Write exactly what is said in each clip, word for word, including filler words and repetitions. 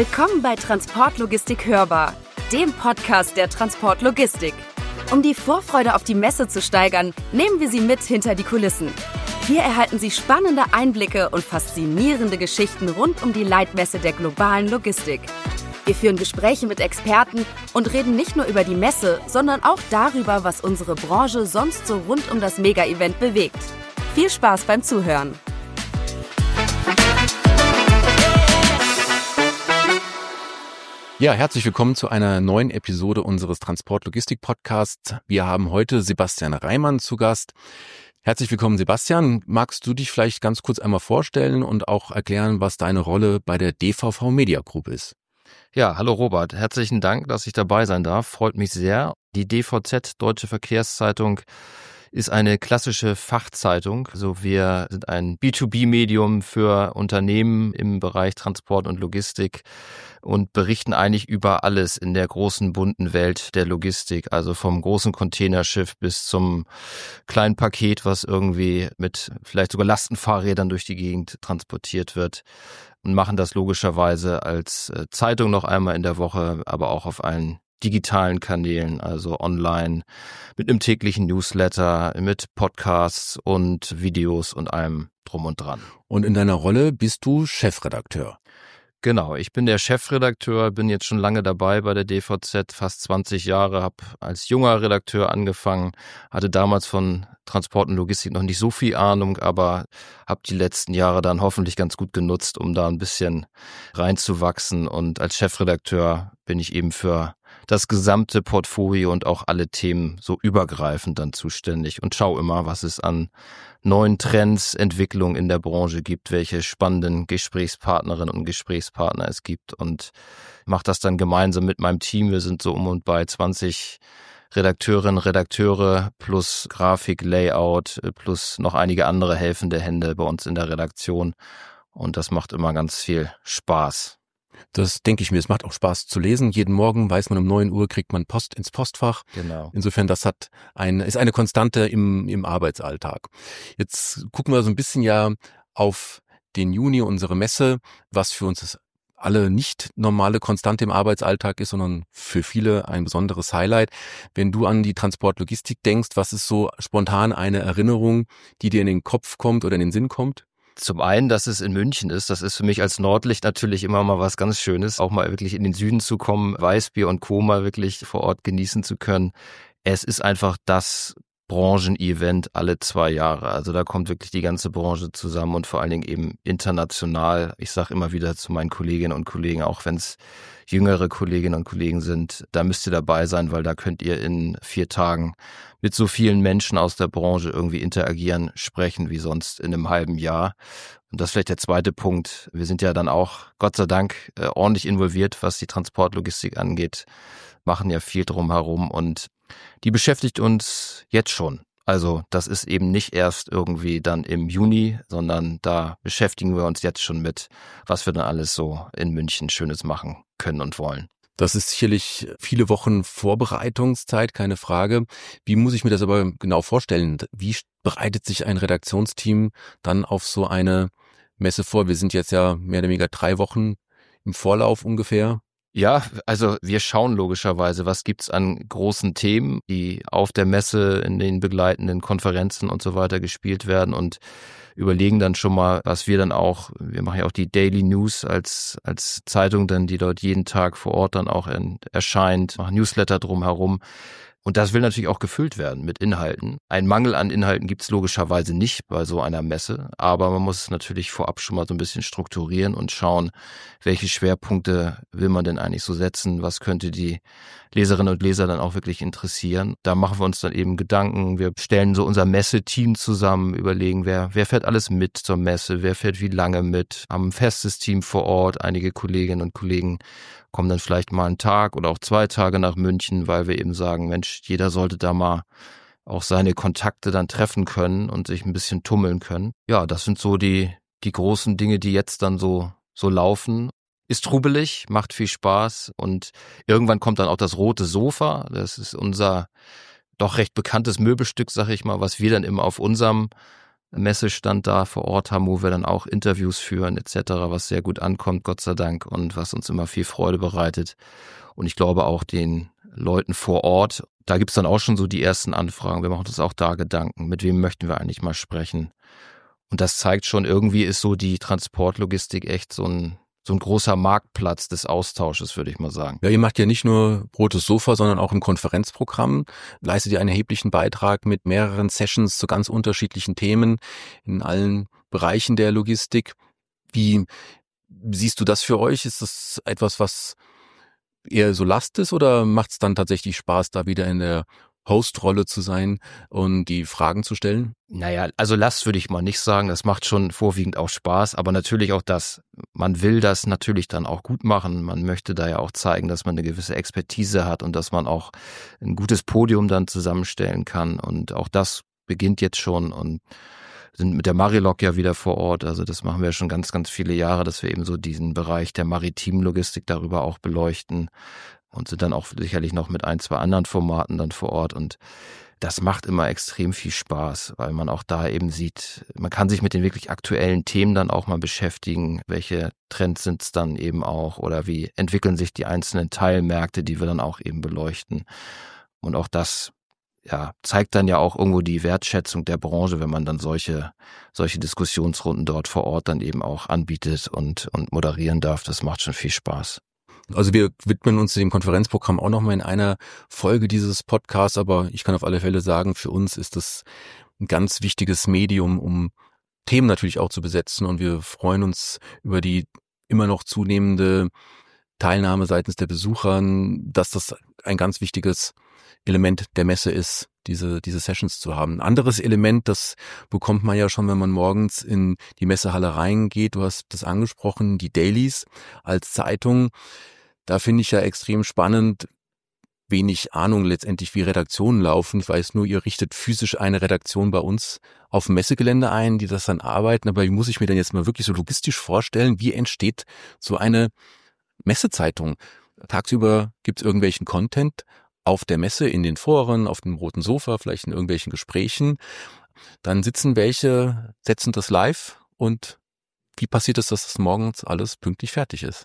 Willkommen bei Transportlogistik hörbar, dem Podcast der Transportlogistik. Um die Vorfreude auf die Messe zu steigern, nehmen wir Sie mit hinter die Kulissen. Hier erhalten Sie spannende Einblicke und faszinierende Geschichten rund um die Leitmesse der globalen Logistik. Wir führen Gespräche mit Experten und reden nicht nur über die Messe, sondern auch darüber, was unsere Branche sonst so rund um das Mega-Event bewegt. Viel Spaß beim Zuhören! Ja, herzlich willkommen zu einer neuen Episode unseres Transportlogistik-Podcasts. Wir haben heute Sebastian Reimann zu Gast. Herzlich willkommen, Sebastian. Magst du dich vielleicht ganz kurz einmal vorstellen und auch erklären, was deine Rolle bei der D V V Media Group ist? Ja, hallo Robert. Herzlichen Dank, dass ich dabei sein darf. Freut mich sehr. Die D V Z, Deutsche Verkehrszeitung, ist eine klassische Fachzeitung. Also wir sind ein B zwei B-Medium für Unternehmen im Bereich Transport und Logistik und berichten eigentlich über alles in der großen, bunten Welt der Logistik. Also vom großen Containerschiff bis zum kleinen Paket, was irgendwie mit vielleicht sogar Lastenfahrrädern durch die Gegend transportiert wird. Und machen das logischerweise als Zeitung noch einmal in der Woche, aber auch auf allen digitalen Kanälen, also online, mit einem täglichen Newsletter, mit Podcasts und Videos und allem drum und dran. Und in deiner Rolle bist du Chefredakteur. Genau, ich bin der Chefredakteur, bin jetzt schon lange dabei bei der D V Z, fast zwanzig Jahre, habe als junger Redakteur angefangen, hatte damals von Transport und Logistik noch nicht so viel Ahnung, aber habe die letzten Jahre dann hoffentlich ganz gut genutzt, um da ein bisschen reinzuwachsen. Und als Chefredakteur bin ich eben für das gesamte Portfolio und auch alle Themen so übergreifend dann zuständig und schaue immer, was es an neuen Trends, Entwicklungen in der Branche gibt, welche spannenden Gesprächspartnerinnen und Gesprächspartner es gibt und mache das dann gemeinsam mit meinem Team. Wir sind so um und bei zwanzig Redakteurinnen, Redakteure plus Grafik, Layout plus noch einige andere helfende Hände bei uns in der Redaktion und das macht immer ganz viel Spaß. Das denke ich mir, es macht auch Spaß zu lesen. Jeden Morgen weiß man, um neun Uhr kriegt man Post ins Postfach. Genau. Insofern, das hat ein, ist eine Konstante im, im Arbeitsalltag. Jetzt gucken wir so ein bisschen ja auf den Juni, unsere Messe, was für uns alle nicht normale Konstante im Arbeitsalltag ist, sondern für viele ein besonderes Highlight. Wenn du an die Transportlogistik denkst, was ist so spontan eine Erinnerung, die dir in den Kopf kommt oder in den Sinn kommt? Zum einen, dass es in München ist, das ist für mich als Nordlicht natürlich immer mal was ganz Schönes, auch mal wirklich in den Süden zu kommen, Weißbier und Co. mal wirklich vor Ort genießen zu können. Es ist einfach das Branchen-Event alle zwei Jahre. Also da kommt wirklich die ganze Branche zusammen und vor allen Dingen eben international. Ich sage immer wieder zu meinen Kolleginnen und Kollegen, auch wenn es jüngere Kolleginnen und Kollegen sind, da müsst ihr dabei sein, weil da könnt ihr in vier Tagen mit so vielen Menschen aus der Branche irgendwie interagieren, sprechen wie sonst in einem halben Jahr. Und das ist vielleicht der zweite Punkt. Wir sind ja dann auch, Gott sei Dank, äh, ordentlich involviert, was die Transportlogistik angeht, machen ja viel drumherum und die beschäftigt uns jetzt schon. Also das ist eben nicht erst irgendwie dann im Juni, sondern da beschäftigen wir uns jetzt schon mit, was wir dann alles so in München Schönes machen können und wollen. Das ist sicherlich viele Wochen Vorbereitungszeit, keine Frage. Wie muss ich mir das aber genau vorstellen? Wie bereitet sich ein Redaktionsteam dann auf so eine Messe vor? Wir sind jetzt ja mehr oder weniger drei Wochen im Vorlauf ungefähr. Ja, also wir schauen logischerweise, was gibt's an großen Themen, die auf der Messe, in den begleitenden Konferenzen und so weiter gespielt werden und überlegen dann schon mal, was wir dann auch, wir machen ja auch die Daily News als als Zeitung dann, die dort jeden Tag vor Ort dann auch in, erscheint, machen Newsletter drumherum. Und das will natürlich auch gefüllt werden mit Inhalten. Ein Mangel an Inhalten gibt's logischerweise nicht bei so einer Messe, aber man muss es natürlich vorab schon mal so ein bisschen strukturieren und schauen, welche Schwerpunkte will man denn eigentlich so setzen, was könnte die Leserinnen und Leser dann auch wirklich interessieren. Da machen wir uns dann eben Gedanken, wir stellen so unser Messeteam zusammen, überlegen, wer wer fährt alles mit zur Messe, wer fährt wie lange mit, haben ein festes Team vor Ort, einige Kolleginnen und Kollegen kommen dann vielleicht mal einen Tag oder auch zwei Tage nach München, weil wir eben sagen, Mensch, jeder sollte da mal auch seine Kontakte dann treffen können und sich ein bisschen tummeln können. Ja, das sind so die die großen Dinge, die jetzt dann so so laufen. Ist trubelig, macht viel Spaß und irgendwann kommt dann auch das rote Sofa. Das ist unser doch recht bekanntes Möbelstück, sag ich mal, was wir dann immer auf unserem Messestand da vor Ort haben, wo wir dann auch Interviews führen et cetera, was sehr gut ankommt, Gott sei Dank, und was uns immer viel Freude bereitet. Und ich glaube auch den Leuten vor Ort, da gibt's dann auch schon so die ersten Anfragen. Wir machen uns auch da Gedanken, mit wem möchten wir eigentlich mal sprechen. Und das zeigt schon, irgendwie ist so die Transportlogistik echt so ein so ein großer Marktplatz des Austausches, würde ich mal sagen. Ja, ihr macht ja nicht nur Rotes Sofa, sondern auch im Konferenzprogramm. Leistet ihr einen erheblichen Beitrag mit mehreren Sessions zu ganz unterschiedlichen Themen in allen Bereichen der Logistik. Wie siehst du das für euch? Ist das etwas, was eher so Last ist, oder macht es dann tatsächlich Spaß, da wieder in der Host-Rolle zu sein und die Fragen zu stellen? Naja, also Last würde ich mal nicht sagen. Das macht schon vorwiegend auch Spaß, aber natürlich auch das. Man will das natürlich dann auch gut machen. Man möchte da ja auch zeigen, dass man eine gewisse Expertise hat und dass man auch ein gutes Podium dann zusammenstellen kann. Und auch das beginnt jetzt schon und sind mit der Marilog ja wieder vor Ort. Also das machen wir schon ganz, ganz viele Jahre, dass wir eben so diesen Bereich der maritimen Logistik darüber auch beleuchten. Und sind dann auch sicherlich noch mit ein, zwei anderen Formaten dann vor Ort. Und das macht immer extrem viel Spaß, weil man auch da eben sieht, man kann sich mit den wirklich aktuellen Themen dann auch mal beschäftigen. Welche Trends sind es dann eben auch oder wie entwickeln sich die einzelnen Teilmärkte, die wir dann auch eben beleuchten. Und auch das ja zeigt dann ja auch irgendwo die Wertschätzung der Branche, wenn man dann solche solche Diskussionsrunden dort vor Ort dann eben auch anbietet und, und moderieren darf. Das macht schon viel Spaß. Also wir widmen uns dem Konferenzprogramm auch nochmal in einer Folge dieses Podcasts, aber ich kann auf alle Fälle sagen, für uns ist das ein ganz wichtiges Medium, um Themen natürlich auch zu besetzen, und wir freuen uns über die immer noch zunehmende Teilnahme seitens der Besucher, dass das ein ganz wichtiges Element der Messe ist, diese diese Sessions zu haben. Ein anderes Element, das bekommt man ja schon, wenn man morgens in die Messehalle reingeht. Du hast das angesprochen, die Dailies als Zeitung. Da finde ich ja extrem spannend, wenig Ahnung letztendlich, wie Redaktionen laufen. Ich weiß nur, ihr richtet physisch eine Redaktion bei uns auf dem Messegelände ein, die das dann arbeiten. Aber wie muss ich mir denn jetzt mal wirklich so logistisch vorstellen, wie entsteht so eine Messezeitung? Tagsüber gibt es irgendwelchen Content auf der Messe, in den Foren, auf dem roten Sofa, vielleicht in irgendwelchen Gesprächen. Dann sitzen welche, setzen das live, und wie passiert es, dass das morgens alles pünktlich fertig ist?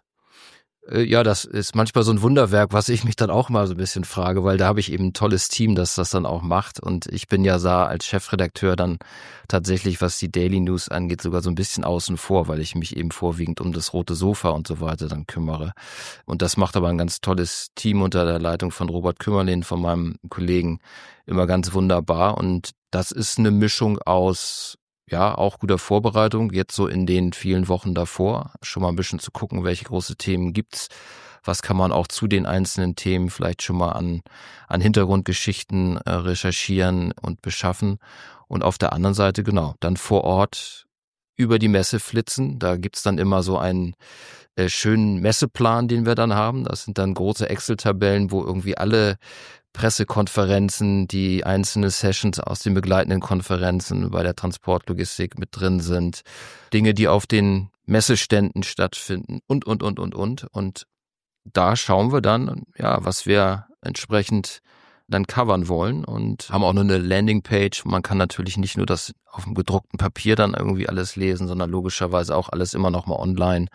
Ja, das ist manchmal so ein Wunderwerk, was ich mich dann auch mal so ein bisschen frage, weil da habe ich eben ein tolles Team, das das dann auch macht. Und ich bin ja da als Chefredakteur dann tatsächlich, was die Daily News angeht, sogar so ein bisschen außen vor, weil ich mich eben vorwiegend um das rote Sofa und so weiter dann kümmere. Und das macht aber ein ganz tolles Team unter der Leitung von Robert Kümmerlin, von meinem Kollegen, immer ganz wunderbar. Und das ist eine Mischung aus ja, auch guter Vorbereitung, jetzt so in den vielen Wochen davor, schon mal ein bisschen zu gucken, welche große Themen gibt's, was kann man auch zu den einzelnen Themen vielleicht schon mal an an Hintergrundgeschichten äh, recherchieren und beschaffen, und auf der anderen Seite, genau, dann vor Ort über die Messe flitzen. Da gibt's dann immer so einen äh, schönen Messeplan, den wir dann haben. Das sind dann große Excel-Tabellen, wo irgendwie alle Pressekonferenzen, die einzelne Sessions aus den begleitenden Konferenzen bei der Transportlogistik mit drin sind, Dinge, die auf den Messeständen stattfinden und, und, und, und, und. Und da schauen wir dann, ja, was wir entsprechend dann covern wollen, und haben auch noch eine Landingpage. Man kann natürlich nicht nur das auf dem gedruckten Papier dann irgendwie alles lesen, sondern logischerweise auch alles immer noch mal online.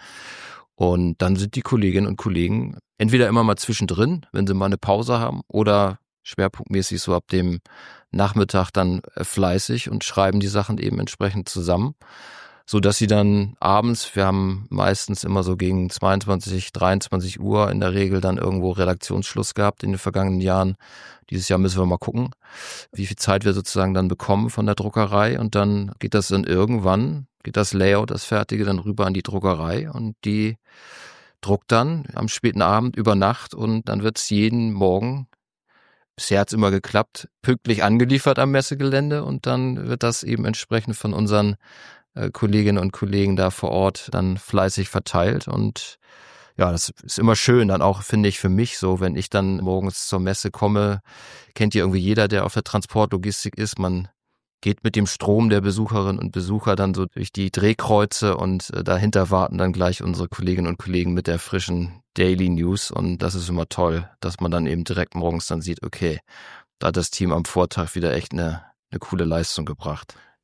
Und dann sind die Kolleginnen und Kollegen entweder immer mal zwischendrin, wenn sie mal eine Pause haben, oder schwerpunktmäßig so ab dem Nachmittag dann fleißig und schreiben die Sachen eben entsprechend zusammen, so dass sie dann abends, wir haben meistens immer so gegen zweiundzwanzig, dreiundzwanzig Uhr in der Regel dann irgendwo Redaktionsschluss gehabt in den vergangenen Jahren. Dieses Jahr müssen wir mal gucken, wie viel Zeit wir sozusagen dann bekommen von der Druckerei, und dann geht das dann irgendwann, geht das Layout, das Fertige, dann rüber an die Druckerei, und die druckt dann am späten Abend über Nacht, und dann wird's jeden Morgen, bisher hat's immer geklappt, pünktlich angeliefert am Messegelände, und dann wird das eben entsprechend von unseren äh, Kolleginnen und Kollegen da vor Ort dann fleißig verteilt. Und ja, das ist immer schön, dann auch, finde ich, für mich so, wenn ich dann morgens zur Messe komme, kennt ja irgendwie jeder, der auf der Transportlogistik ist, man geht mit dem Strom der Besucherinnen und Besucher dann so durch die Drehkreuze, und äh, dahinter warten dann gleich unsere Kolleginnen und Kollegen mit der frischen Daily News, und das ist immer toll, dass man dann eben direkt morgens dann sieht, okay, da hat das Team am Vortag wieder echt eine, eine coole Leistung gebracht.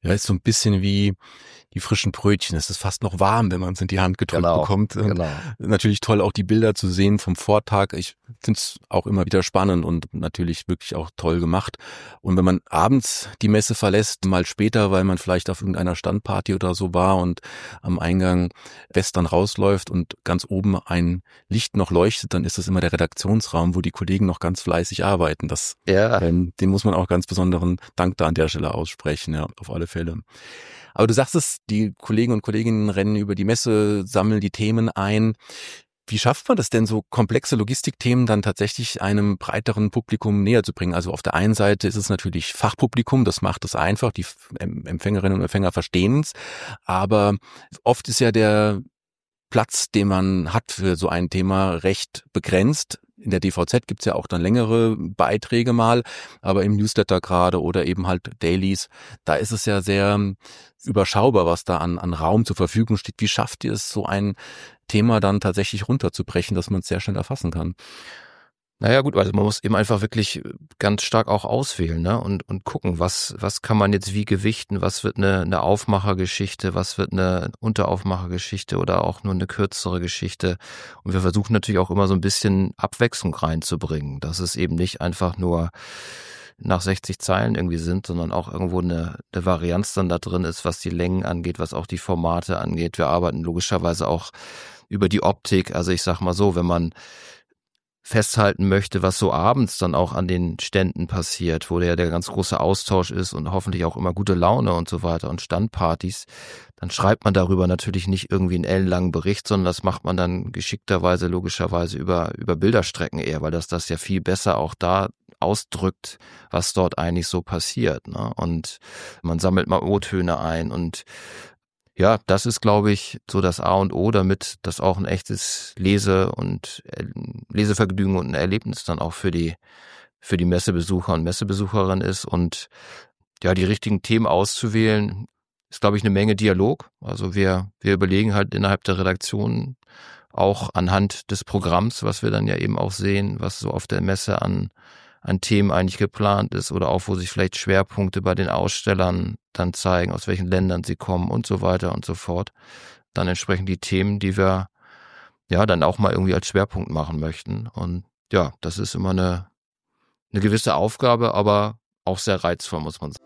Ja, ist so ein bisschen wie die frischen Brötchen. Es ist fast noch warm, wenn man es in die Hand gedrückt Genau, bekommt. Und genau. natürlich toll, auch die Bilder zu sehen vom Vortag. Ich finde es auch immer wieder spannend und natürlich wirklich auch toll gemacht. Und wenn man abends die Messe verlässt, mal später, weil man vielleicht auf irgendeiner Standparty oder so war und am Eingang West dann rausläuft und ganz oben ein Licht noch leuchtet, dann ist das immer der Redaktionsraum, wo die Kollegen noch ganz fleißig arbeiten. Das, Ja. ähm, dem muss man auch ganz besonderen Dank da an der Stelle aussprechen, ja, auf alle Fälle. Aber du sagst es, die Kollegen und Kolleginnen rennen über die Messe, sammeln die Themen ein. Wie schafft man das denn, so komplexe Logistikthemen dann tatsächlich einem breiteren Publikum näher zu bringen? Also auf der einen Seite ist es natürlich Fachpublikum, das macht es einfach, die Empfängerinnen und Empfänger verstehen es, aber oft ist ja der Platz, den man hat für so ein Thema, recht begrenzt. In der D V Z gibt's ja auch dann längere Beiträge mal, aber im Newsletter gerade oder eben halt Dailies, da ist es ja sehr überschaubar, was da an, an Raum zur Verfügung steht. Wie schafft ihr es, so ein Thema dann tatsächlich runterzubrechen, dass man es sehr schnell erfassen kann? Naja gut, also man muss eben einfach wirklich ganz stark auch auswählen, ne? Und und gucken, was was kann man jetzt wie gewichten, was wird eine eine Aufmachergeschichte, was wird eine Unteraufmachergeschichte oder auch nur eine kürzere Geschichte. Und wir versuchen natürlich auch immer so ein bisschen Abwechslung reinzubringen, dass es eben nicht einfach nur nach sechzig Zeilen irgendwie sind, sondern auch irgendwo eine, eine Varianz dann da drin ist, was die Längen angeht, was auch die Formate angeht. Wir arbeiten logischerweise auch über die Optik. Also ich sag mal so, wenn man festhalten möchte, was so abends dann auch an den Ständen passiert, wo der der ganz große Austausch ist und hoffentlich auch immer gute Laune und so weiter und Standpartys, dann schreibt man darüber natürlich nicht irgendwie einen ellenlangen Bericht, sondern das macht man dann geschickterweise logischerweise über über Bilderstrecken eher, weil das das ja viel besser auch da ausdrückt, was dort eigentlich so passiert, ne? Und man sammelt mal O-Töne ein und ja, das ist, glaube ich, so das A und O, damit das auch ein echtes Lese- und Lesevergnügen und ein Erlebnis dann auch für die für die Messebesucher und Messebesucherin ist. Und ja, die richtigen Themen auszuwählen, ist, glaube ich, eine Menge Dialog. Also wir wir überlegen halt innerhalb der Redaktion auch anhand des Programms, was wir dann ja eben auch sehen, was so auf der Messe an an Themen eigentlich geplant ist oder auch, wo sich vielleicht Schwerpunkte bei den Ausstellern dann zeigen, aus welchen Ländern sie kommen und so weiter und so fort. Dann entsprechend die Themen, die wir ja dann auch mal irgendwie als Schwerpunkt machen möchten. Und ja, das ist immer eine, eine gewisse Aufgabe, aber auch sehr reizvoll, muss man sagen.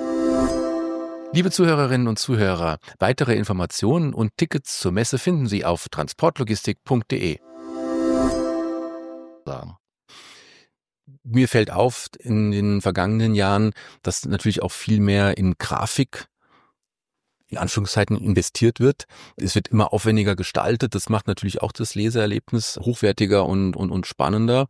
Liebe Zuhörerinnen und Zuhörer, weitere Informationen und Tickets zur Messe finden Sie auf transportlogistik punkt de. Sagen. Mir fällt auf in den vergangenen Jahren, dass natürlich auch viel mehr in Grafik in Anführungszeichen investiert wird. Es wird immer aufwendiger gestaltet. Das macht natürlich auch das Leseerlebnis hochwertiger und, und, und spannender.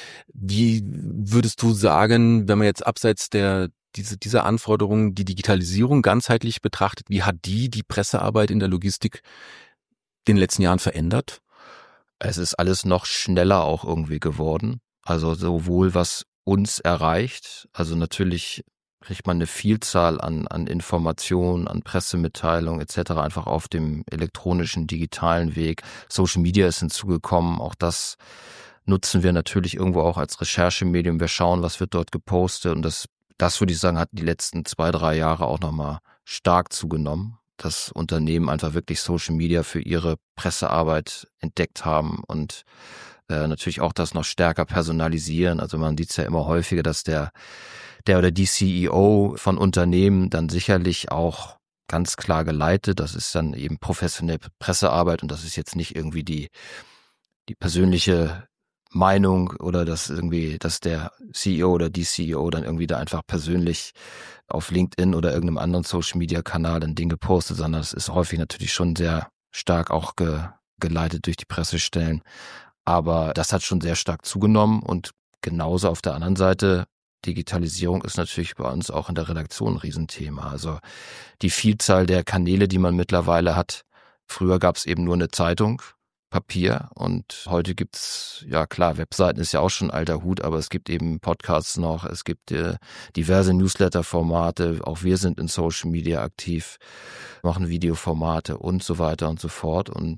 Wie würdest du sagen, wenn man jetzt abseits der diese, dieser Anforderungen die Digitalisierung ganzheitlich betrachtet, wie hat die die Pressearbeit in der Logistik in den letzten Jahren verändert? Es ist alles noch schneller auch irgendwie geworden. Also sowohl was uns erreicht, also natürlich kriegt man eine Vielzahl an an Informationen, an Pressemitteilungen et cetera einfach auf dem elektronischen, digitalen Weg. Social Media ist hinzugekommen, auch das nutzen wir natürlich irgendwo auch als Recherchemedium. Wir schauen, was wird dort gepostet und das, das würde ich sagen, hat die letzten zwei, drei Jahre auch nochmal stark zugenommen, dass Unternehmen einfach wirklich Social Media für ihre Pressearbeit entdeckt haben und äh, natürlich auch das noch stärker personalisieren. Also man sieht es ja immer häufiger, dass der der oder die C E O von Unternehmen dann sicherlich auch ganz klar geleitet. Das ist dann eben professionelle Pressearbeit und das ist jetzt nicht irgendwie die die persönliche Meinung oder dass irgendwie, dass der C E O oder die C E O dann irgendwie da einfach persönlich auf LinkedIn oder irgendeinem anderen Social Media Kanal ein Ding gepostet, sondern es ist häufig natürlich schon sehr stark auch ge, geleitet durch die Pressestellen. Aber das hat schon sehr stark zugenommen und genauso auf der anderen Seite, Digitalisierung ist natürlich bei uns auch in der Redaktion ein Riesenthema. Also die Vielzahl der Kanäle, die man mittlerweile hat. Früher gab es eben nur eine Zeitung, Papier und heute gibt's, ja klar, Webseiten ist ja auch schon alter Hut, aber es gibt eben Podcasts noch, es gibt äh, diverse Newsletter-Formate, auch wir sind in Social Media aktiv, machen Videoformate und so weiter und so fort und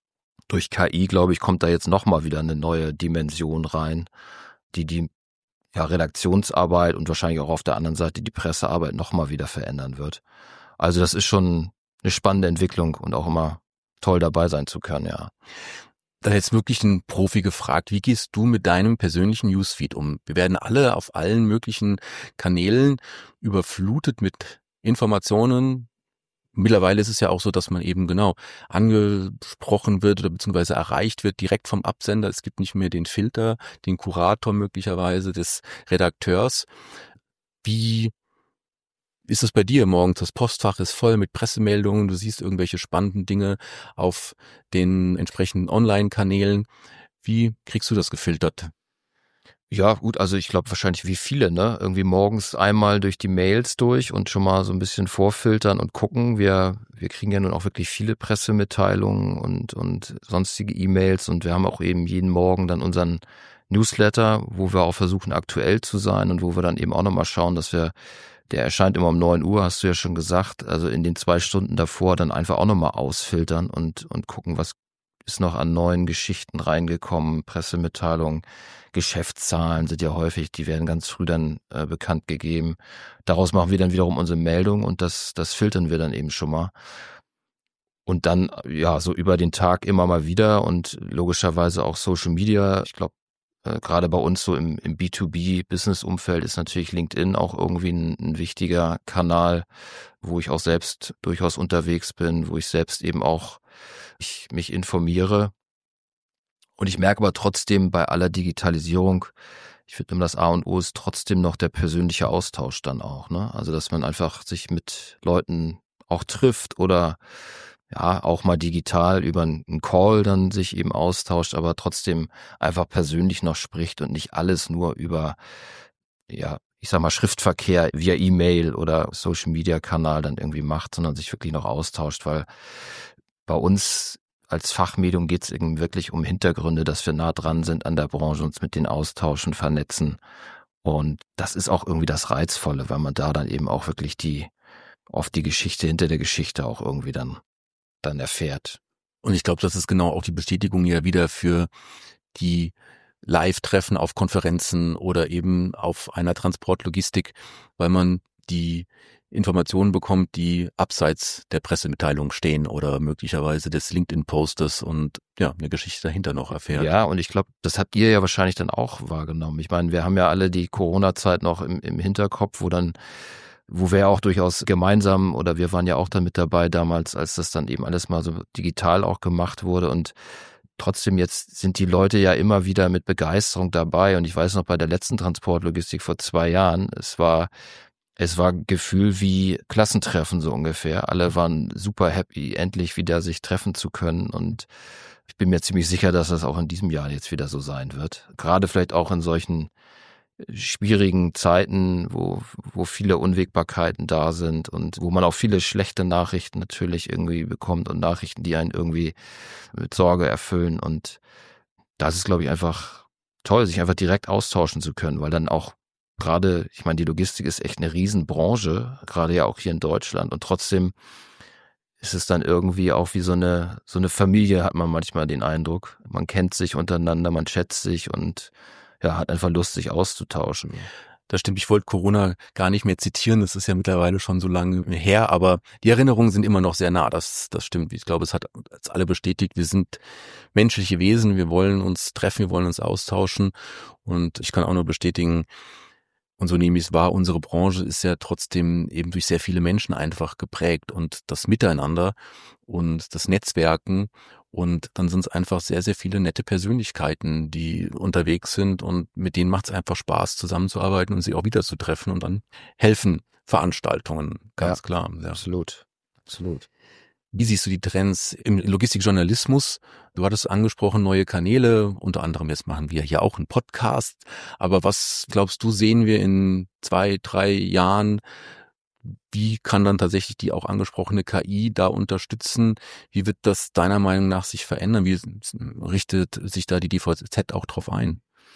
durch K I, glaube ich, kommt da jetzt nochmal wieder eine neue Dimension rein, die die ja, Redaktionsarbeit und wahrscheinlich auch auf der anderen Seite die Pressearbeit nochmal wieder verändern wird. Also das ist schon eine spannende Entwicklung und auch immer toll dabei sein zu können, ja. Da jetzt wirklich ein Profi gefragt, wie gehst du mit deinem persönlichen Newsfeed um? Wir werden alle auf allen möglichen Kanälen überflutet mit Informationen. Mittlerweile ist es ja auch so, dass man eben genau angesprochen wird oder beziehungsweise erreicht wird direkt vom Absender. Es gibt nicht mehr den Filter, den Kurator möglicherweise des Redakteurs. Wie ist es bei dir morgens? Das Postfach ist voll mit Pressemeldungen, du siehst irgendwelche spannenden Dinge auf den entsprechenden Online-Kanälen. Wie kriegst du das gefiltert? Ja, gut, also ich glaube wahrscheinlich wie viele, ne? Irgendwie morgens einmal durch die Mails durch und schon mal so ein bisschen vorfiltern und gucken. Wir wir kriegen ja nun auch wirklich viele Pressemitteilungen und und sonstige E-Mails und wir haben auch eben jeden Morgen dann unseren Newsletter, wo wir auch versuchen aktuell zu sein und wo wir dann eben auch nochmal schauen, dass wir, der erscheint immer um neun Uhr, hast du ja schon gesagt, also in den zwei Stunden davor dann einfach auch nochmal ausfiltern und und gucken, was ist noch an neuen Geschichten reingekommen, Pressemitteilungen, Geschäftszahlen sind ja häufig, die werden ganz früh dann äh, bekannt gegeben. Daraus machen wir dann wiederum unsere Meldung und das das filtern wir dann eben schon mal. Und dann, ja, so über den Tag immer mal wieder und logischerweise auch Social Media. Ich glaube, äh, gerade bei uns so im, im B zwei B-Business-Umfeld ist natürlich LinkedIn auch irgendwie ein, ein wichtiger Kanal, wo ich auch selbst durchaus unterwegs bin, wo ich selbst eben auch ich mich informiere. Und ich merke aber trotzdem bei aller Digitalisierung, ich finde, das A und O ist trotzdem noch der persönliche Austausch dann auch, ne? Also, dass man einfach sich mit Leuten auch trifft oder ja, auch mal digital über einen Call dann sich eben austauscht, aber trotzdem einfach persönlich noch spricht und nicht alles nur über, ja, ich sag mal, Schriftverkehr via E-Mail oder Social-Media-Kanal dann irgendwie macht, sondern sich wirklich noch austauscht, weil bei uns als Fachmedium geht es eben wirklich um Hintergründe, dass wir nah dran sind an der Branche, uns mit denen austauschen, vernetzen. Und das ist auch irgendwie das Reizvolle, weil man da dann eben auch wirklich die, oft die Geschichte hinter der Geschichte auch irgendwie dann, dann erfährt. Und ich glaube, das ist genau auch die Bestätigung ja wieder für die Live-Treffen auf Konferenzen oder eben auf einer Transportlogistik, weil man die Informationen bekommt, die abseits der Pressemitteilung stehen oder möglicherweise des LinkedIn-Posters und ja, eine Geschichte dahinter noch erfährt. Ja, und ich glaube, das habt ihr ja wahrscheinlich dann auch wahrgenommen. Ich meine, wir haben ja alle die Corona-Zeit noch im, im Hinterkopf, wo dann, wo wir auch durchaus gemeinsam oder wir waren ja auch dann mit dabei damals, als das dann eben alles mal so digital auch gemacht wurde und trotzdem jetzt sind die Leute ja immer wieder mit Begeisterung dabei und ich weiß noch bei der letzten Transportlogistik vor zwei Jahren, es war Es war ein Gefühl wie Klassentreffen so ungefähr. Alle waren super happy, endlich wieder sich treffen zu können. Und ich bin mir ziemlich sicher, dass das auch in diesem Jahr jetzt wieder so sein wird. Gerade vielleicht auch in solchen schwierigen Zeiten, wo, wo viele Unwägbarkeiten da sind und wo man auch viele schlechte Nachrichten natürlich irgendwie bekommt und Nachrichten, die einen irgendwie mit Sorge erfüllen. Und das ist, glaube ich, einfach toll, sich einfach direkt austauschen zu können, weil dann auch gerade, ich meine, die Logistik ist echt eine Riesenbranche, gerade ja auch hier in Deutschland. Und trotzdem ist es dann irgendwie auch wie so eine so eine Familie, hat man manchmal den Eindruck. Man kennt sich untereinander, man schätzt sich und ja, hat einfach Lust, sich auszutauschen. Das stimmt, ich wollte Corona gar nicht mehr zitieren, das ist ja mittlerweile schon so lange her, aber die Erinnerungen sind immer noch sehr nah, das, das stimmt. Ich glaube, es hat uns alle bestätigt, wir sind menschliche Wesen, wir wollen uns treffen, wir wollen uns austauschen und ich kann auch nur bestätigen, und so nehme ich es wahr, unsere Branche ist ja trotzdem eben durch sehr viele Menschen einfach geprägt und das Miteinander und das Netzwerken und dann sind es einfach sehr, sehr viele nette Persönlichkeiten, die unterwegs sind und mit denen macht es einfach Spaß, zusammenzuarbeiten und sie auch wieder zu treffen und dann helfen Veranstaltungen, ganz ja, klar. Ja. Absolut, absolut. Wie siehst du die Trends im Logistikjournalismus? Du hattest angesprochen, neue Kanäle, unter anderem jetzt machen wir hier auch einen Podcast. Aber was glaubst du, sehen wir in zwei, drei Jahren? Wie kann dann tatsächlich die auch angesprochene K I da unterstützen? Wie wird das deiner Meinung nach sich verändern? Wie richtet sich da die D V Z auch drauf ein?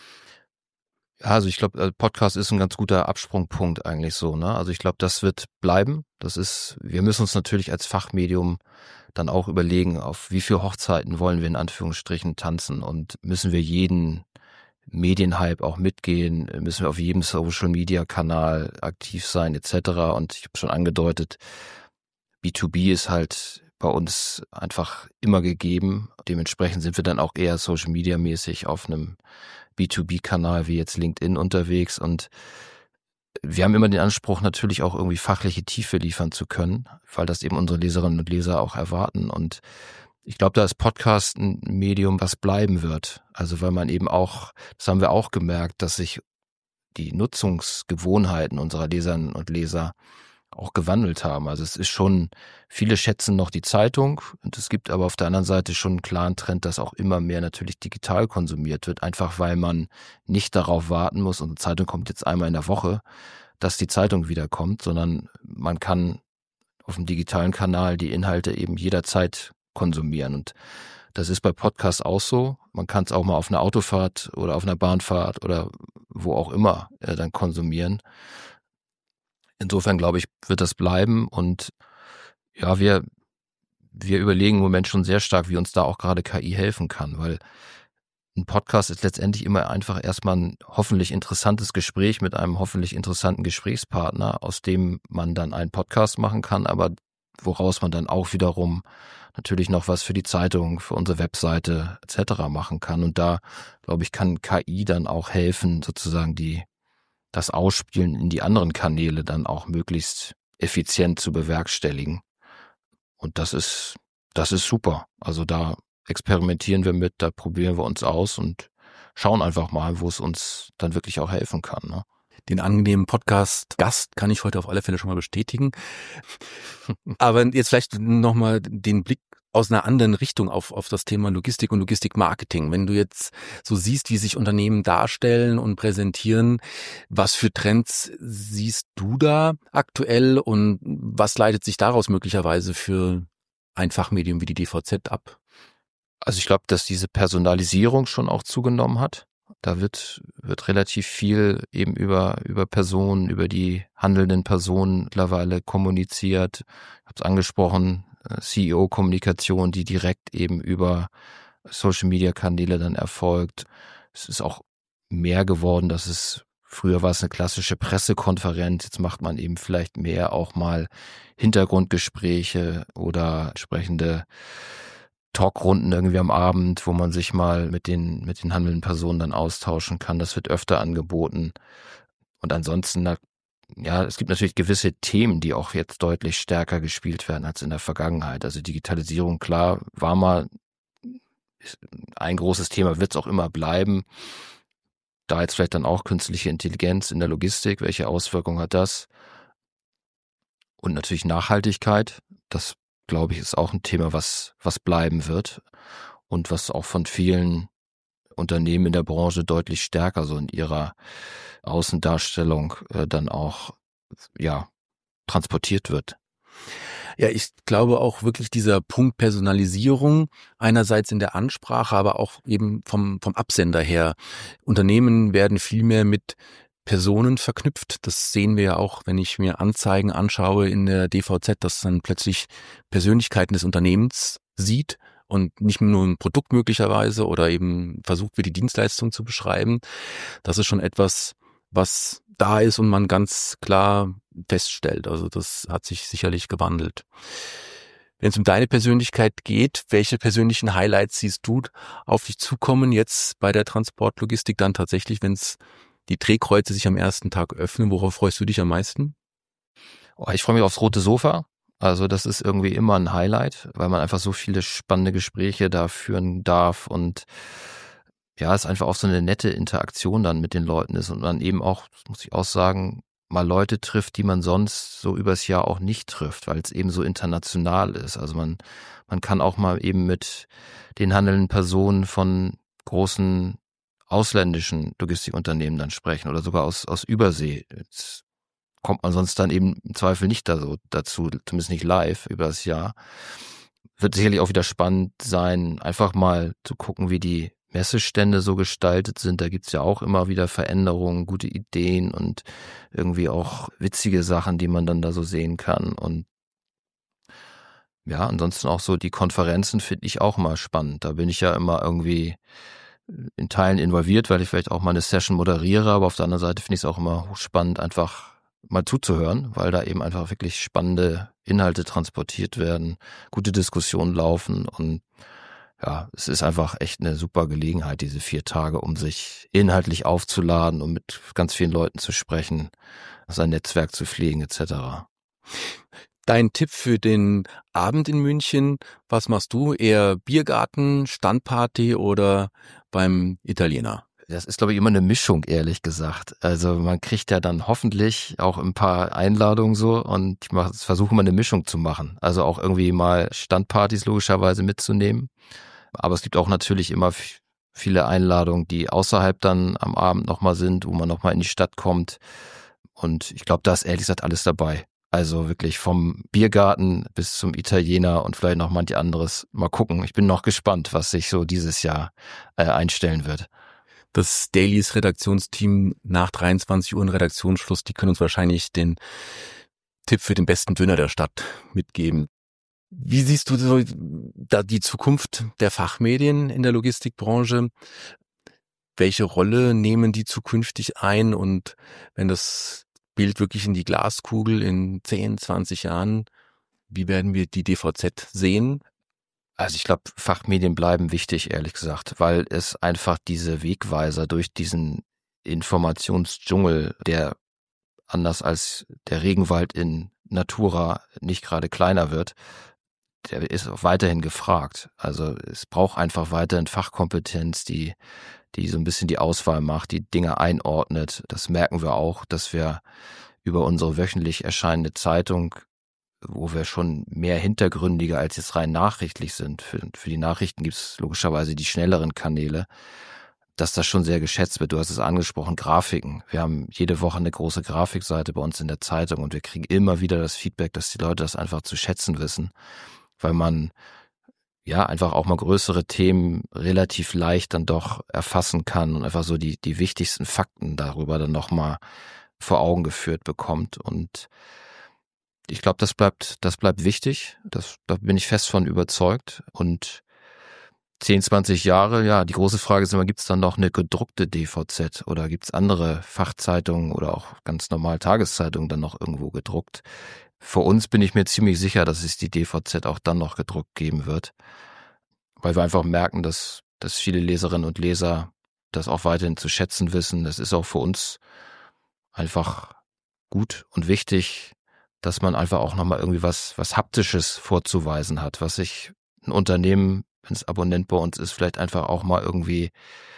Ja, also ich glaube, Podcast ist ein ganz guter Absprungpunkt eigentlich so, ne? Also ich glaube, das wird bleiben. Das ist, wir müssen uns natürlich als Fachmedium dann auch überlegen, auf wie viele Hochzeiten wollen wir in Anführungsstrichen tanzen und müssen wir jeden Medienhype auch mitgehen, müssen wir auf jedem Social-Media-Kanal aktiv sein et cetera. Und ich habe schon angedeutet, B zwei B ist halt bei uns einfach immer gegeben. Dementsprechend sind wir dann auch eher Social-Media-mäßig auf einem B zwei B-Kanal wie jetzt LinkedIn unterwegs. Und wir haben immer den Anspruch, natürlich auch irgendwie fachliche Tiefe liefern zu können, weil das eben unsere Leserinnen und Leser auch erwarten. Und ich glaube, da ist Podcast ein Medium, was bleiben wird. Also weil man eben auch, das haben wir auch gemerkt, dass sich die Nutzungsgewohnheiten unserer Leserinnen und Leser auch gewandelt haben. Also es ist schon, viele schätzen noch die Zeitung und es gibt aber auf der anderen Seite schon einen klaren Trend, dass auch immer mehr natürlich digital konsumiert wird, einfach weil man nicht darauf warten muss, unsere Zeitung kommt jetzt einmal in der Woche, dass die Zeitung wiederkommt, sondern man kann auf dem digitalen Kanal die Inhalte eben jederzeit konsumieren. Und das ist bei Podcasts auch so. Man kann es auch mal auf einer Autofahrt oder auf einer Bahnfahrt oder wo auch immer äh, dann konsumieren. Insofern glaube ich, wird das bleiben. Und ja, wir, wir überlegen im Moment schon sehr stark, wie uns da auch gerade K I helfen kann, weil ein Podcast ist letztendlich immer einfach erstmal ein hoffentlich interessantes Gespräch mit einem hoffentlich interessanten Gesprächspartner, aus dem man dann einen Podcast machen kann, aber woraus man dann auch wiederum natürlich noch was für die Zeitung, für unsere Webseite et cetera machen kann. Und da, glaube ich, kann K I dann auch helfen, sozusagen die das Ausspielen in die anderen Kanäle dann auch möglichst effizient zu bewerkstelligen. Und das ist, das ist super. Also da experimentieren wir mit, da probieren wir uns aus und schauen einfach mal, wo es uns dann wirklich auch helfen kann. Ne? Den angenehmen Podcast-Gast kann ich heute auf alle Fälle schon mal bestätigen. Aber jetzt vielleicht nochmal den Blick aus einer anderen Richtung auf, auf das Thema Logistik und Logistikmarketing. Wenn du jetzt so siehst, wie sich Unternehmen darstellen und präsentieren, was für Trends siehst du da aktuell und was leitet sich daraus möglicherweise für ein Fachmedium wie die D V Z ab? Also ich glaube, dass diese Personalisierung schon auch zugenommen hat. Da wird, wird relativ viel eben über, über Personen, über die handelnden Personen mittlerweile kommuniziert. Ich habe es angesprochen, C E O-Kommunikation, die direkt eben über Social-Media-Kanäle dann erfolgt. Es ist auch mehr geworden, dass es, früher war es eine klassische Pressekonferenz, jetzt macht man eben vielleicht mehr auch mal Hintergrundgespräche oder entsprechende Talkrunden irgendwie am Abend, wo man sich mal mit den, mit den handelnden Personen dann austauschen kann. Das wird öfter angeboten. Und ansonsten, ja, es gibt natürlich gewisse Themen, die auch jetzt deutlich stärker gespielt werden als in der Vergangenheit. Also Digitalisierung, klar, war mal ein großes Thema, wird es auch immer bleiben. Da jetzt vielleicht dann auch künstliche Intelligenz in der Logistik, welche Auswirkungen hat das? Und natürlich Nachhaltigkeit, das glaube ich, ist auch ein Thema, was, was bleiben wird und was auch von vielen Unternehmen in der Branche deutlich stärker so in ihrer Außendarstellung äh, dann auch, ja, transportiert wird. Ja, ich glaube auch wirklich dieser Punkt Personalisierung einerseits in der Ansprache, aber auch eben vom, vom Absender her. Unternehmen werden viel mehr mit Personen verknüpft. Das sehen wir ja auch, wenn ich mir Anzeigen anschaue in der D V Z, dass dann plötzlich Persönlichkeiten des Unternehmens sieht und nicht nur ein Produkt möglicherweise oder eben versucht wird, die Dienstleistung zu beschreiben. Das ist schon etwas, was da ist und man ganz klar feststellt. Also das hat sich sicherlich gewandelt. Wenn es um deine Persönlichkeit geht, welche persönlichen Highlights siehst du auf dich zukommen jetzt bei der Transportlogistik dann tatsächlich, wenn es die Drehkreuze sich am ersten Tag öffnen? Worauf freust du dich am meisten? Oh, ich freue mich aufs rote Sofa. Also das ist irgendwie immer ein Highlight, weil man einfach so viele spannende Gespräche da führen darf und ja, es einfach auch so eine nette Interaktion dann mit den Leuten ist und man eben auch, das muss ich auch sagen, mal Leute trifft, die man sonst so übers Jahr auch nicht trifft, weil es eben so international ist. Also man, man kann auch mal eben mit den handelnden Personen von großen ausländischen Logistikunternehmen dann sprechen oder sogar aus, aus Übersee. Jetzt kommt man sonst dann eben im Zweifel nicht da so dazu, zumindest nicht live über das Jahr. Wird sicherlich auch wieder spannend sein, einfach mal zu gucken, wie die Messestände so gestaltet sind. Da gibt's ja auch immer wieder Veränderungen, gute Ideen und irgendwie auch witzige Sachen, die man dann da so sehen kann. Und ja, ansonsten auch so die Konferenzen finde ich auch mal spannend. Da bin ich ja immer irgendwie in Teilen involviert, weil ich vielleicht auch mal eine Session moderiere, aber auf der anderen Seite finde ich es auch immer spannend, einfach mal zuzuhören, weil da eben einfach wirklich spannende Inhalte transportiert werden, gute Diskussionen laufen und ja, es ist einfach echt eine super Gelegenheit, diese vier Tage, um sich inhaltlich aufzuladen und mit ganz vielen Leuten zu sprechen, sein Netzwerk zu pflegen et cetera. Dein Tipp für den Abend in München, was machst du? Eher Biergarten, Standparty oder beim Italiener? Das ist, glaube ich, immer eine Mischung, ehrlich gesagt. Also man kriegt ja dann hoffentlich auch ein paar Einladungen so und ich mach, versuche mal eine Mischung zu machen. Also auch irgendwie mal Standpartys logischerweise mitzunehmen. Aber es gibt auch natürlich immer f- viele Einladungen, die außerhalb dann am Abend nochmal sind, wo man nochmal in die Stadt kommt. Und ich glaube, da ist ehrlich gesagt alles dabei. Also wirklich vom Biergarten bis zum Italiener und vielleicht noch manch anderes. Mal gucken. Ich bin noch gespannt, was sich so dieses Jahr äh, einstellen wird. Das Dailies Redaktionsteam nach dreiundzwanzig Uhr Redaktionsschluss, die können uns wahrscheinlich den Tipp für den besten Döner der Stadt mitgeben. Wie siehst du so da die Zukunft der Fachmedien in der Logistikbranche? Welche Rolle nehmen die zukünftig ein? Und wenn das Bild wirklich in die Glaskugel in zehn, zwanzig Jahren, wie werden wir die D V Z sehen? Also ich glaube, Fachmedien bleiben wichtig, ehrlich gesagt, weil es einfach diese Wegweiser durch diesen Informationsdschungel, der anders als der Regenwald in Natura nicht gerade kleiner wird, der ist auch weiterhin gefragt. Also es braucht einfach weiterhin Fachkompetenz, die, die so ein bisschen die Auswahl macht, die Dinge einordnet. Das merken wir auch, dass wir über unsere wöchentlich erscheinende Zeitung, wo wir schon mehr hintergründiger als jetzt rein nachrichtlich sind. Für, für die Nachrichten gibt es logischerweise die schnelleren Kanäle, dass das schon sehr geschätzt wird. Du hast es angesprochen, Grafiken. Wir haben jede Woche eine große Grafikseite bei uns in der Zeitung und wir kriegen immer wieder das Feedback, dass die Leute das einfach zu schätzen wissen, weil man ja einfach auch mal größere Themen relativ leicht dann doch erfassen kann und einfach so die, die wichtigsten Fakten darüber dann nochmal vor Augen geführt bekommt. Und ich glaube, das bleibt, das bleibt wichtig. Das, da bin ich fest von überzeugt. Und zehn, zwanzig Jahre, ja, die große Frage ist immer, gibt es dann noch eine gedruckte D V Z oder gibt es andere Fachzeitungen oder auch ganz normal Tageszeitungen dann noch irgendwo gedruckt? Für uns bin ich mir ziemlich sicher, dass es die D V Z auch dann noch gedruckt geben wird, weil wir einfach merken, dass, dass viele Leserinnen und Leser das auch weiterhin zu schätzen wissen. Das ist auch für uns einfach gut und wichtig, dass man einfach auch nochmal irgendwie was, was Haptisches vorzuweisen hat, was sich ein Unternehmen, wenn es Abonnent bei uns ist, vielleicht einfach auch mal irgendwie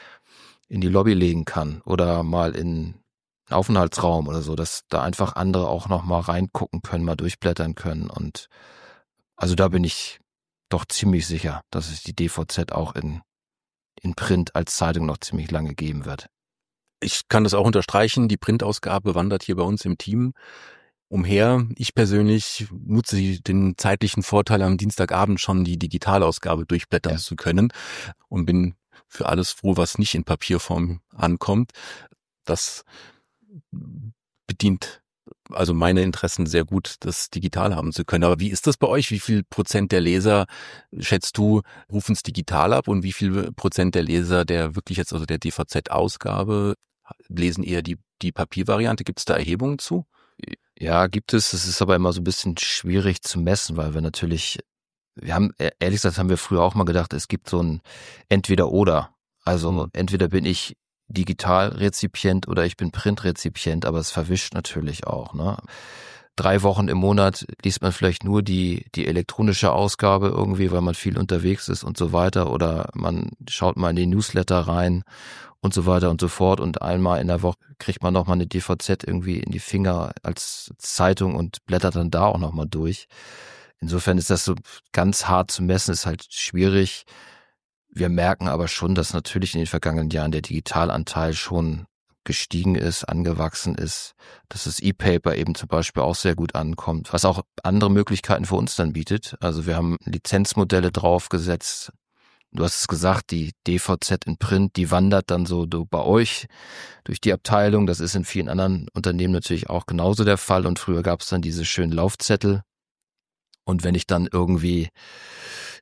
in die Lobby legen kann oder mal in einen Aufenthaltsraum oder so, dass da einfach andere auch nochmal reingucken können, mal durchblättern können. Und also da bin ich doch ziemlich sicher, dass es die D V Z auch in, in Print als Zeitung noch ziemlich lange geben wird. Ich kann das auch unterstreichen. Die Printausgabe wandert hier bei uns im Team umher. Ich persönlich nutze den zeitlichen Vorteil, am Dienstagabend schon die Digitalausgabe durchblättern ja. zu können und bin für alles froh, was nicht in Papierform ankommt. Das bedient also meine Interessen sehr gut, das digital haben zu können. Aber wie ist das bei euch? Wie viel Prozent der Leser, schätzt du, rufen es digital ab und wie viel Prozent der Leser, der wirklich jetzt also der D V Z-Ausgabe, lesen eher die, die Papiervariante? Gibt es da Erhebungen zu? Ja, gibt es. Es ist aber immer so ein bisschen schwierig zu messen, weil wir natürlich, wir haben, ehrlich gesagt, haben wir früher auch mal gedacht, es gibt so ein Entweder-Oder. Also mhm. entweder bin ich Digitalrezipient oder ich bin Printrezipient, aber es verwischt natürlich auch, ne? Drei Wochen im Monat liest man vielleicht nur die, die elektronische Ausgabe irgendwie, weil man viel unterwegs ist und so weiter, oder man schaut mal in die Newsletter rein und so weiter und so fort, und einmal in der Woche kriegt man nochmal eine D V Z irgendwie in die Finger als Zeitung und blättert dann da auch nochmal durch. Insofern ist das so ganz hart zu messen, ist halt schwierig. Wir merken aber schon, dass natürlich in den vergangenen Jahren der Digitalanteil schon gestiegen ist, angewachsen ist, dass das E-Paper eben zum Beispiel auch sehr gut ankommt, was auch andere Möglichkeiten für uns dann bietet. Also wir haben Lizenzmodelle draufgesetzt. Du hast es gesagt, die D V Z in Print, die wandert dann so bei euch durch die Abteilung. Das ist in vielen anderen Unternehmen natürlich auch genauso der Fall. Und früher gab es dann diese schönen Laufzettel. Und wenn ich dann irgendwie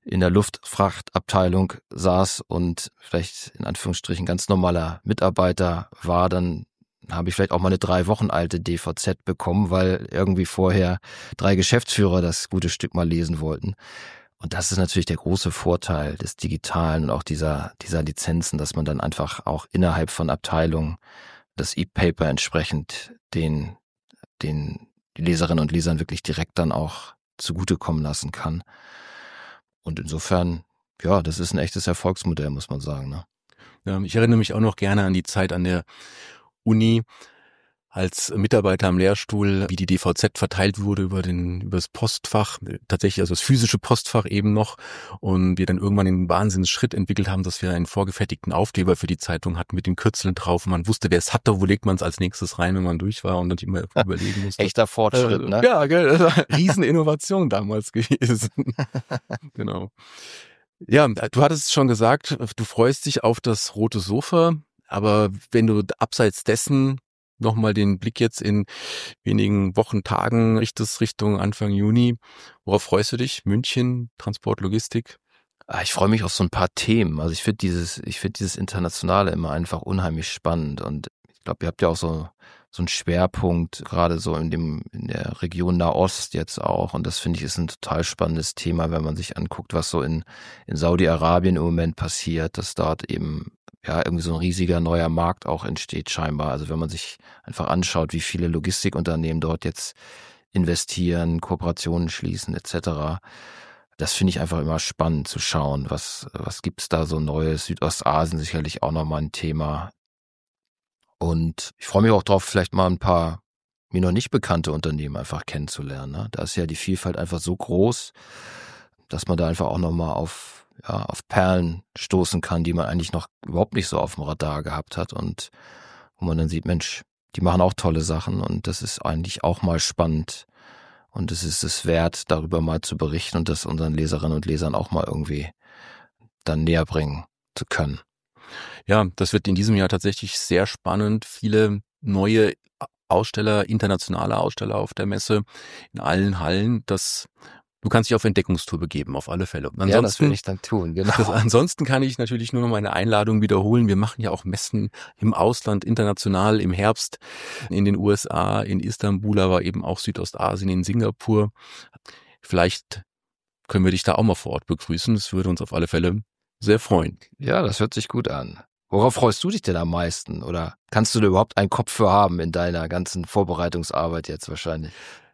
in der Luftfrachtabteilung saß und vielleicht in Anführungsstrichen ganz normaler Mitarbeiter war, dann habe ich vielleicht auch mal eine drei Wochen alte D V Z bekommen, weil irgendwie vorher drei Geschäftsführer das gute Stück mal lesen wollten. Und das ist natürlich der große Vorteil des Digitalen und auch dieser, dieser Lizenzen, dass man dann einfach auch innerhalb von Abteilungen das E-Paper entsprechend den, den Leserinnen und Lesern wirklich direkt dann auch zugutekommen lassen kann. Und insofern, ja, das ist ein echtes Erfolgsmodell, muss man sagen, ne? Ja, ich erinnere mich auch noch gerne an die Zeit an der Uni als Mitarbeiter am Lehrstuhl, wie die D V Z verteilt wurde über den über das Postfach, tatsächlich also das physische Postfach eben noch, und wir dann irgendwann den Wahnsinnsschritt entwickelt haben, dass wir einen vorgefertigten Aufkleber für die Zeitung hatten mit den Kürzeln drauf und man wusste, wer es hatte, wo legt man es als nächstes rein, wenn man durch war und dann immer überlegen musste. Echter Fortschritt, äh, ne? Ja, gell, das war eine Rieseninnovation damals gewesen. Genau. Ja, du hattest schon gesagt, du freust dich auf das rote Sofa, aber wenn du abseits dessen nochmal den Blick jetzt in wenigen Wochen, Tagen richtest Richtung Anfang Juni, worauf freust du dich? München, Transport, Logistik? Ah, ich freue mich auf so ein paar Themen. Also ich finde dieses, ich finde dieses Internationale immer einfach unheimlich spannend und ich glaube, ihr habt ja auch so so einen Schwerpunkt, gerade so in dem in der Region Nahost jetzt auch, und das finde ich ist ein total spannendes Thema, wenn man sich anguckt, was so in in Saudi-Arabien im Moment passiert, dass dort eben ja irgendwie so ein riesiger neuer Markt auch entsteht scheinbar. Also wenn man sich einfach anschaut, wie viele Logistikunternehmen dort jetzt investieren, Kooperationen schließen et cetera. Das finde ich einfach immer spannend zu schauen, was was gibt's da so Neues. Südostasien sicherlich auch nochmal ein Thema. Und ich freue mich auch drauf, vielleicht mal ein paar mir noch nicht bekannte Unternehmen einfach kennenzulernen, ne? Da ist ja die Vielfalt einfach so groß, dass man da einfach auch nochmal auf, ja, auf Perlen stoßen kann, die man eigentlich noch überhaupt nicht so auf dem Radar gehabt hat und wo man dann sieht, Mensch, die machen auch tolle Sachen und das ist eigentlich auch mal spannend und es ist es wert, darüber mal zu berichten und das unseren Leserinnen und Lesern auch mal irgendwie dann näher bringen zu können. Ja, das wird in diesem Jahr tatsächlich sehr spannend. Viele neue Aussteller, internationale Aussteller auf der Messe in allen Hallen. Das, du kannst dich auf Entdeckungstour begeben, auf alle Fälle. Ansonsten, ja, das will ich dann tun, genau. Das, ansonsten kann ich natürlich nur noch meine Einladung wiederholen. Wir machen ja auch Messen im Ausland, international, im Herbst in den U S A, in Istanbul, aber eben auch Südostasien, in Singapur. Vielleicht können wir dich da auch mal vor Ort begrüßen. Das würde uns auf alle Fälle sehr freuen. Ja, das hört sich gut an. Worauf freust du dich denn am meisten? Oder kannst du da überhaupt einen Kopf für haben in deiner ganzen Vorbereitungsarbeit jetzt wahrscheinlich?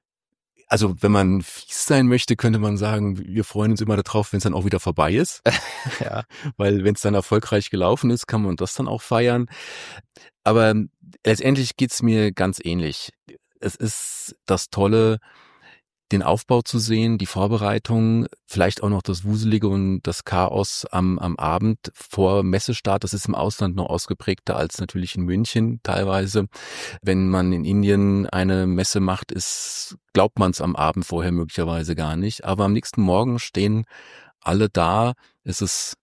Also wenn man fies sein möchte, könnte man sagen, wir freuen uns immer darauf, wenn es dann auch wieder vorbei ist. Ja. Weil wenn es dann erfolgreich gelaufen ist, kann man das dann auch feiern. Aber letztendlich geht's mir ganz ähnlich. Es ist das Tolle, den Aufbau zu sehen, die Vorbereitung, vielleicht auch noch das Wuselige und das Chaos am, am Abend vor Messestart. Das ist im Ausland noch ausgeprägter als natürlich in München teilweise. Wenn man in Indien eine Messe macht, ist, glaubt man es am Abend vorher möglicherweise gar nicht. Aber am nächsten Morgen stehen alle da. Es ist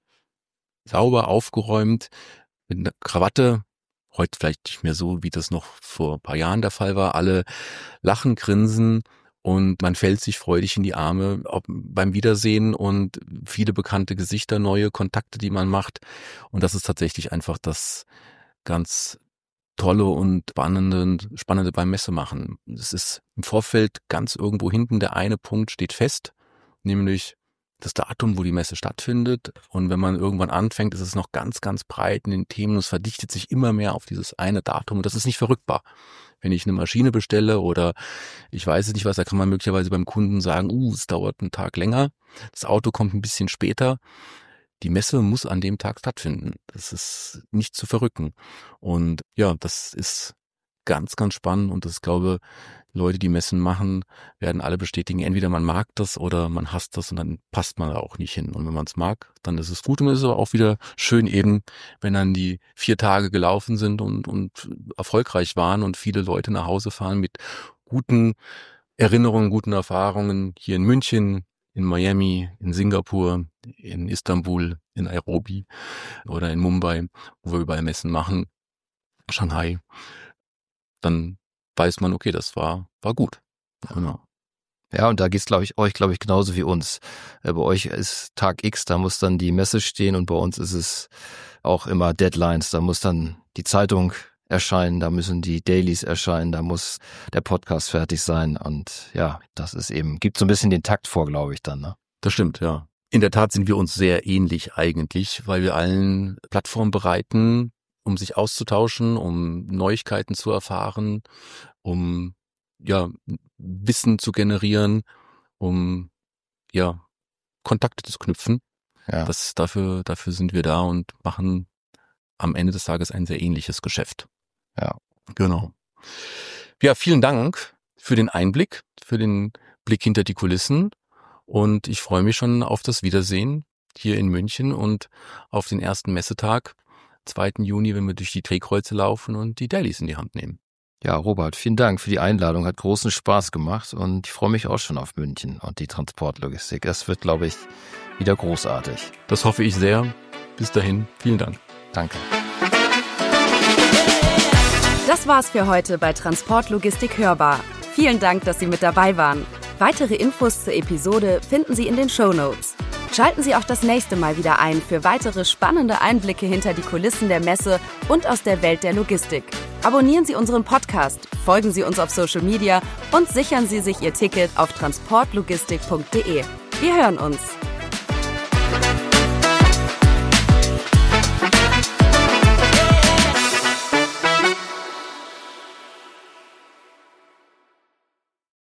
sauber aufgeräumt mit einer Krawatte. Heute vielleicht nicht mehr so, wie das noch vor ein paar Jahren der Fall war. Alle lachen, grinsen. Und man fällt sich freudig in die Arme ob beim Wiedersehen und viele bekannte Gesichter, neue Kontakte, die man macht. Und das ist tatsächlich einfach das ganz Tolle und spannende, spannende beim Messemachen. Es ist im Vorfeld ganz irgendwo hinten der eine Punkt steht fest, nämlich das Datum, wo die Messe stattfindet. Und wenn man irgendwann anfängt, ist es noch ganz, ganz breit in den Themen. Es verdichtet sich immer mehr auf dieses eine Datum. Und das ist nicht verrückbar. Wenn ich eine Maschine bestelle oder ich weiß es nicht was, da kann man möglicherweise beim Kunden sagen, uh, es dauert einen Tag länger. Das Auto kommt ein bisschen später. Die Messe muss an dem Tag stattfinden. Das ist nicht zu verrücken. Und ja, das ist ganz, ganz spannend und das glaube Leute, die Messen machen, werden alle bestätigen, entweder man mag das oder man hasst das und dann passt man da auch nicht hin. Und wenn man es mag, dann ist es gut und es ist aber auch wieder schön eben, wenn dann die vier Tage gelaufen sind und, und erfolgreich waren und viele Leute nach Hause fahren mit guten Erinnerungen, guten Erfahrungen hier in München, in Miami, in Singapur, in Istanbul, in Nairobi oder in Mumbai, wo wir überall Messen machen, Shanghai. Dann weiß man, okay, das war war gut. Genau. Ja, und da geht's, glaube ich, euch, glaube ich, genauso wie uns. Bei euch ist Tag X, da muss dann die Messe stehen und bei uns ist es auch immer Deadlines. Da muss dann die Zeitung erscheinen, da müssen die Dailies erscheinen, da muss der Podcast fertig sein und ja, das ist eben, gibt so ein bisschen den Takt vor, glaube ich dann, ne? Das stimmt, ja. In der Tat sind wir uns sehr ähnlich eigentlich, weil wir allen Plattformen bereiten, um sich auszutauschen, um Neuigkeiten zu erfahren, um ja Wissen zu generieren, um ja Kontakte zu knüpfen. Ja. Das dafür dafür sind wir da und machen am Ende des Tages ein sehr ähnliches Geschäft. Ja, genau. Ja, vielen Dank für den Einblick, für den Blick hinter die Kulissen und ich freue mich schon auf das Wiedersehen hier in München und auf den ersten Messetag, zweiten Juni, wenn wir durch die Drehkreuze laufen und die Dailies in die Hand nehmen. Ja, Robert, vielen Dank für die Einladung. Hat großen Spaß gemacht und ich freue mich auch schon auf München und die Transportlogistik. Das wird, glaube ich, wieder großartig. Das hoffe ich sehr. Bis dahin, vielen Dank. Danke. Das war's für heute bei Transportlogistik hörbar. Vielen Dank, dass Sie mit dabei waren. Weitere Infos zur Episode finden Sie in den Shownotes. Schalten Sie auch das nächste Mal wieder ein für weitere spannende Einblicke hinter die Kulissen der Messe und aus der Welt der Logistik. Abonnieren Sie unseren Podcast, folgen Sie uns auf Social Media und sichern Sie sich Ihr Ticket auf transportlogistik punkt de. Wir hören uns.